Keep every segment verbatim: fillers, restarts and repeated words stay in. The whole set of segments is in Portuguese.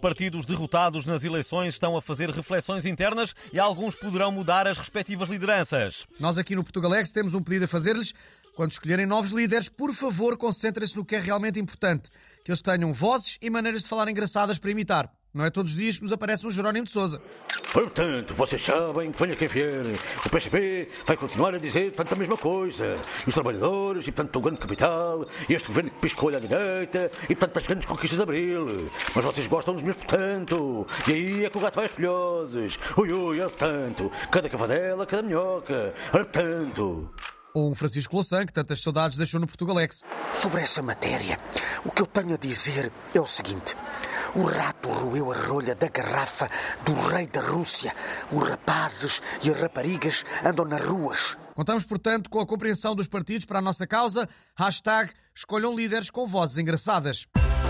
partidos derrotados nas eleições estão a fazer reflexões internas e alguns poderão mudar as respectivas lideranças. Nós aqui no Portugalex temos um pedido a fazer-lhes. Quando escolherem novos líderes, por favor, concentrem-se no que é realmente importante. Que eles tenham vozes e maneiras de falar engraçadas para imitar. Não é todos os dias que nos aparece um Jerónimo de Sousa. Portanto, vocês sabem que venha quem vier. O P S P vai continuar a dizer, portanto, a mesma coisa. Os trabalhadores, e portanto, o grande capital, e este governo que piscou-lhe à direita, e portanto, as grandes conquistas de Abril. Mas vocês gostam dos meus, portanto. E aí é que o gato vai às filhoses. Ui, ui, é portanto. Cada cavadela, cada minhoca. Ora, portanto... Ou um Francisco Louçã, que tantas saudades deixou no Portugalex. Sobre essa matéria, o que eu tenho a dizer é o seguinte. O rato roeu a rolha da garrafa do rei da Rússia. Os rapazes e as raparigas andam nas ruas. Contamos, portanto, com a compreensão dos partidos para a nossa causa. Hashtag escolham líderes com vozes engraçadas.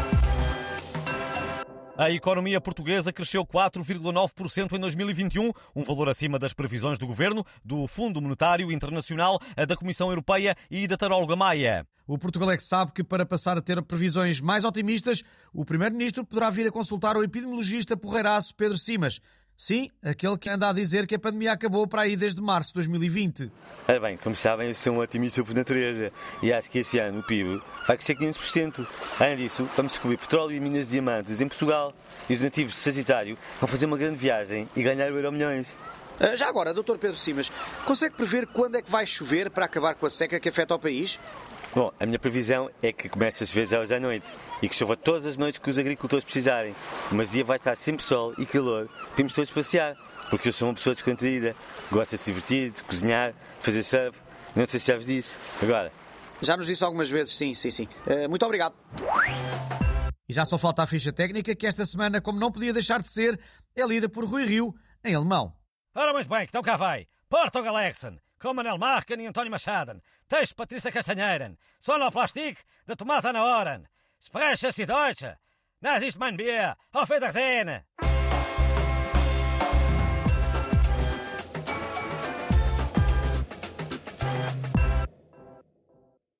A economia portuguesa cresceu quatro vírgula nove por cento em dois mil e vinte e um, um valor acima das previsões do Governo, do Fundo Monetário Internacional, da Comissão Europeia e da taróloga Maia. O Portugalex sabe que, para passar a ter previsões mais otimistas, o Primeiro-Ministro poderá vir a consultar o epidemiologista porreiraço Pedro Simas. Sim, aquele que anda a dizer que a pandemia acabou para aí desde março de dois mil e vinte. Ora bem, como sabem, eu sou um otimista por natureza e acho que esse ano o P I B vai crescer quinhentos por cento. Além disso, vamos descobrir petróleo e minas de diamantes em Portugal e os nativos de Sagitário vão fazer uma grande viagem e ganhar o Euro Milhões. Já agora, doutor Pedro Simas, consegue prever quando é que vai chover para acabar com a seca que afeta o país? Bom, a minha previsão é que comece a chover já hoje à noite e que chova todas as noites que os agricultores precisarem. Mas o dia vai estar sempre sol e calor para irmos todos passear, porque eu sou uma pessoa descontraída, gosta de se divertir, de cozinhar, de fazer surf. Não sei se já vos disse. Agora... Já nos disse algumas vezes, sim, sim, sim. Uh, muito obrigado. E já só falta a ficha técnica, que esta semana, como não podia deixar de ser, é lida por Rui Rio, em alemão. Ora, muito bem, então cá vai. Portugalexen, com Manel Marken e António Machado. Texto Patrícia Castanheira. Sonoplastik de Tomás Ana Oren. Spreche Sie Deutsche. Das ist mein Bier. Auf Wiedersehen.